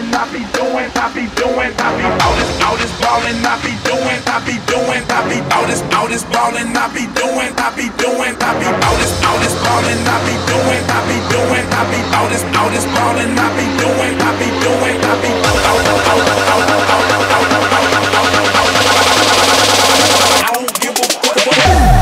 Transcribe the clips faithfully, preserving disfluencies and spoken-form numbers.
ballin', I be doing, I be doing, I be all this, all this ballin', I be doing, I be doing, I be all this, all this ballin', I be doing, I be doing, I be all this, all this ballin', I be doing, I be doing, I be all this, all this ballin', I be doing, I be doing, I be all, all, all, all, all, all, all, all. I don't give a fuck.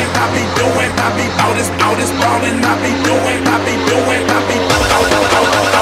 All this, all this ballin', I be doing, I be doing, I be all, all, all, all.